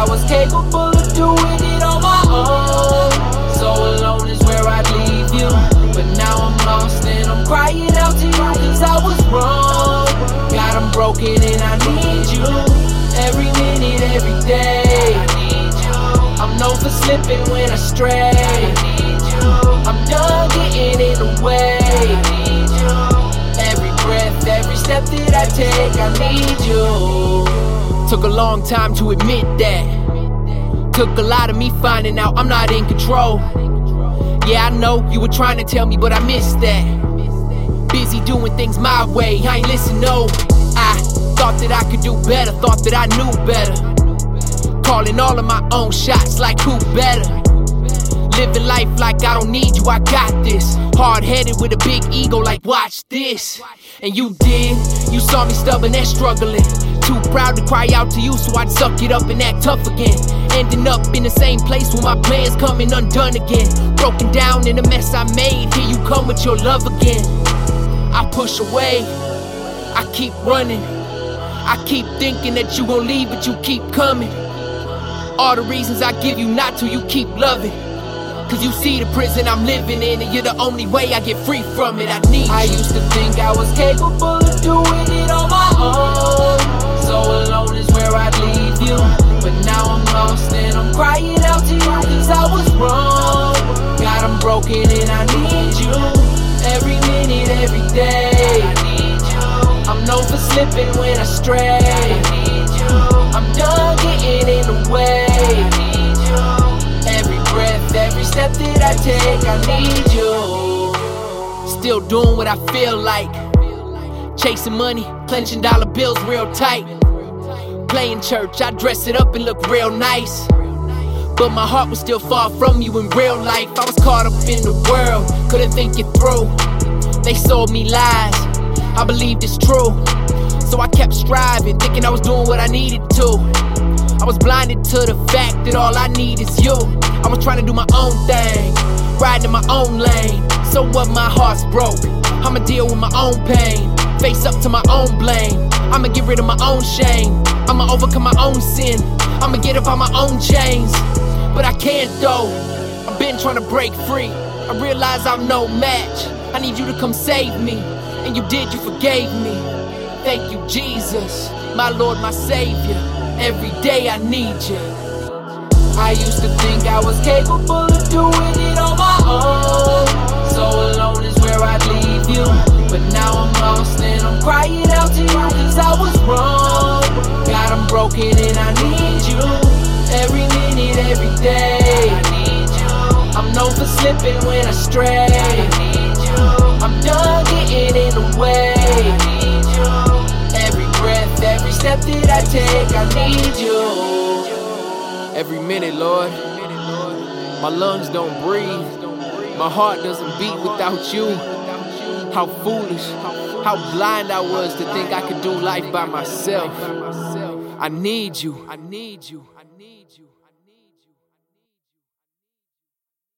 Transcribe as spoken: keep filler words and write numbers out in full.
I was capable of doing it on my own. So alone is where I'd leave you. But now I'm lost and I'm crying out to you, cause I was wrong. God, I'm broken and I need you. Every minute, every day. I'm known for slipping when I stray. I'm done getting in the way. Every breath, every step that I take, I need you. Took a long time to admit that. Took a lot of me finding out I'm not in control. Yeah, I know you were trying to tell me, but I missed that. Busy doing things my way, I ain't listen, no. I thought that I could do better, thought that I knew better. Calling all of my own shots like who better. Living life like I don't need you, I got this. Hard-headed with a big ego like watch this. And you did, you saw me stubborn and struggling. Too proud to cry out to you, so I'd suck it up and act tough again. Ending up in the same place where my plans coming undone again. Broken down in the mess I made, here you come with your love again. I push away, I keep running. I keep thinking that you gon' leave, but you keep coming. All the reasons I give you not to, you keep loving. Cause you see the prison I'm living in, and you're the only way I get free from it. I need you. I used to think I was capable of doing it on my own. So alone is where I'd leave you. But now I'm lost and I'm crying out to you, cause I was wrong. God, I'm broken and I need you. Every minute, every day. I'm known for slipping when I stray. I'm done getting in the way. Every breath, every step that I take, I need you. Still doing what I feel like. Chasing money, clenching dollar bills real tight. Playing church, I dress it up and look real nice. But my heart was still far from you in real life. I was caught up in the world, couldn't think it through. They sold me lies, I believed it's true. So I kept striving, thinking I was doing what I needed to. I was blinded to the fact that all I need is you. I was trying to do my own thing, riding in my own lane. So what, my heart's broke, I'ma deal with my own pain. Face up to my own blame, I'ma get rid of my own shame. I'ma overcome my own sin, I'ma get up on my own chains. But I can't though, I've been trying to break free. I realize I'm no match, I need you to come save me. And you did, you forgave me. Thank you, Jesus, my Lord, my Savior. Every day I need you. I used to think I was capable of doing it on my own. So alone is where I'd leave you. But now I'm lost and I'm crying out to you, cause I was wrong. God, I'm broken and I need you. Every minute, every day. I'm known for slipping when I stray. I'm done getting in the way. Every breath, every step that I take, I need you. Every minute, Lord. My lungs don't breathe. My heart doesn't beat without you. How foolish, how blind I was to think I could do life by myself. I need you. I need you. I need you.